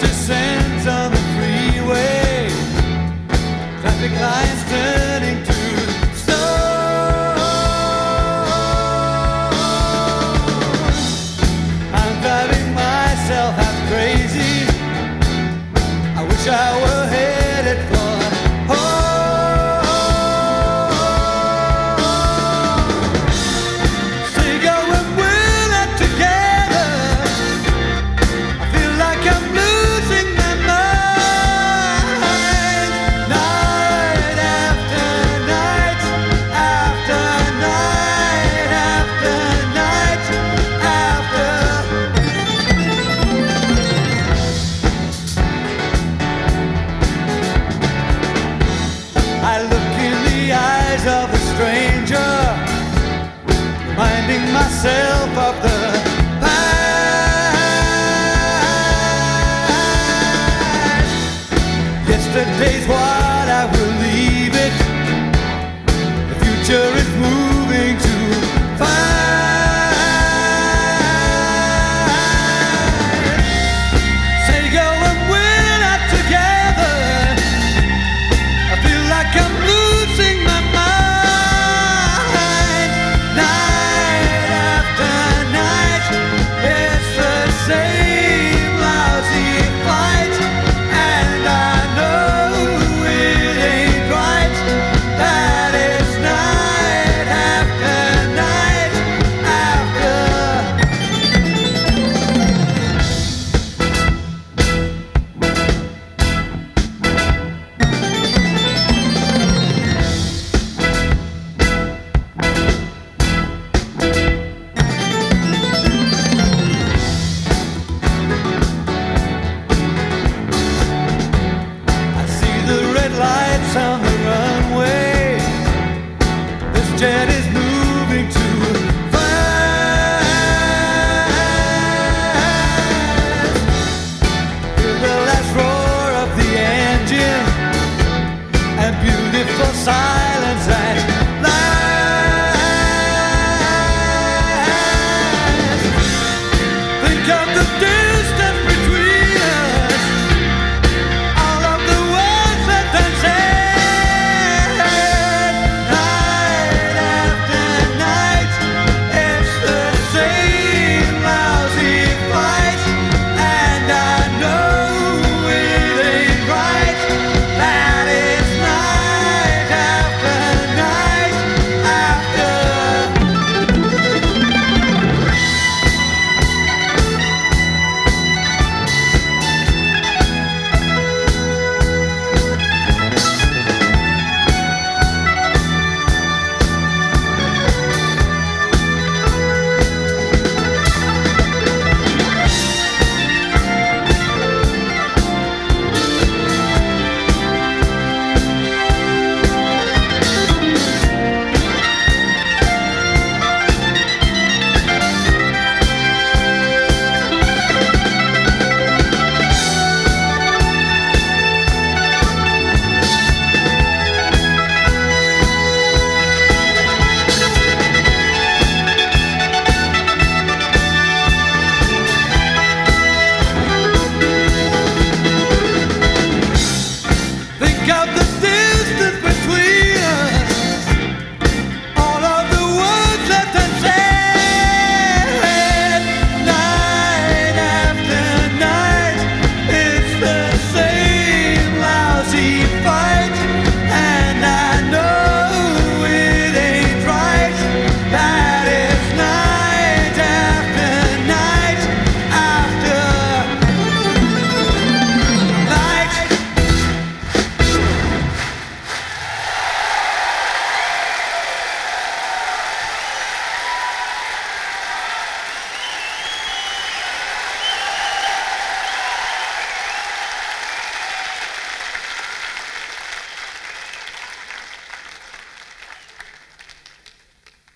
descends on the freeway. Traffic lights turning to stone. I'm driving myself half crazy. I wish I were headed for home. Say, girl, when we're not together, I feel like I'm losing my mind. Night after night, after night, after night, after. I look in the eyes of a stranger, reminding myself of the past. Yesterday's what I will leave it. The future is moving too fast. Say, girl, when we're not together, I feel like I'm losing my mind. Night after night, it's the same lousy fight, and I know it ain't right. That is night after night after. I see the red lights on the runway. This jet is moving too fast. Hear the last roar of the engine and beautiful sight